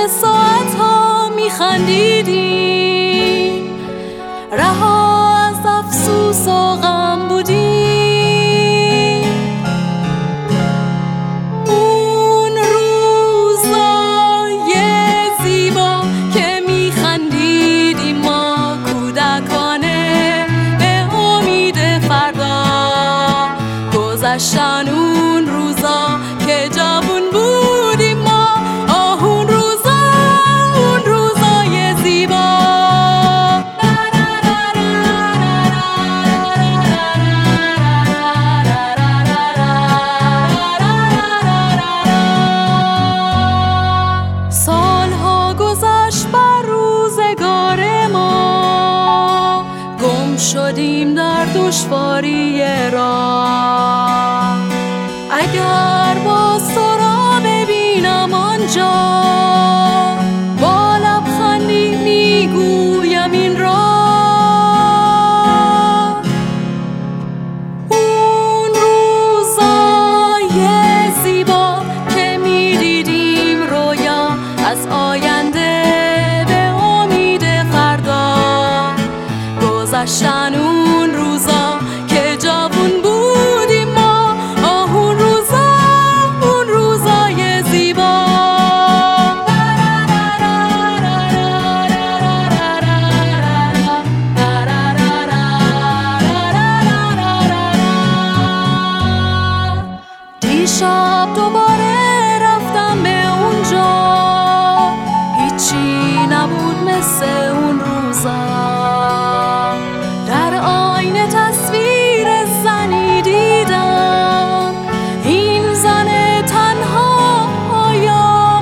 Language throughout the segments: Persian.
ساعتها میخندیدیم، رها از افسوس و غم بودیم. اون روزای زیبا که میخندیدیم ما کودکانه به امید فردا، گذشتن اون روزا که جوون بودیم ما. اون روزای زیبا. سالها گذشت بر روزگار ما، گم شدیم در دشواری راه. اگر باز تو را ببینم آنجا، با لبخندی میگویم این را. اون روزای زیبا که میدیدیم رویا از آینده به امید فردا، گذشتن اون روزا که جوون بودیم ما. اون روزای زیبا. دیشب دوباره رفتم به اونجا، هیچی نبود مثل اون روزا. در آینه تصویر زنی دیدم، این زن تنها آیا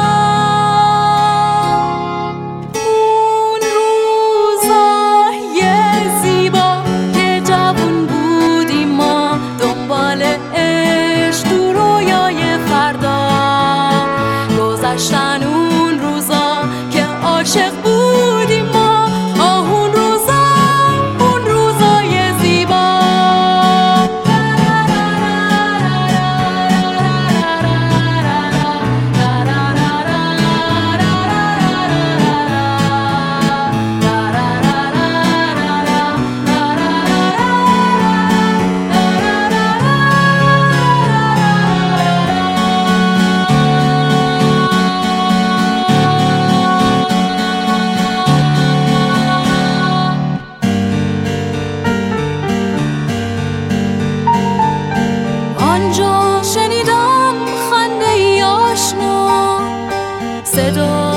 منم؟ اون روزای زیبا که جوون بودیم ما، دنبال عشق تو رویای فردا، گذشتن اون روزا که عاشق بودیم ما. اون روزای زیبا. آنجا شنیدم خنده ای آشنا، صدا